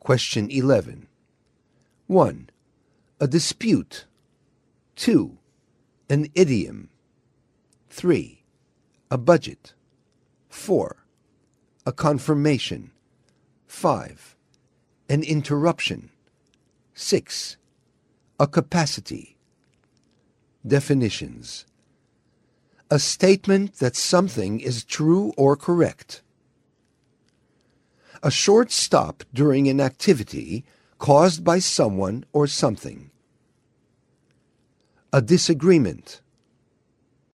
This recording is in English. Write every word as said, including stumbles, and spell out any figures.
Question eleven. one. A dispute. two. An idiom. three. A budget. four. A confirmation. five. An interruption. six. A capacity. Definitions. A statement that something is true or correct. A short stop during an activity caused by someone or something. A disagreement.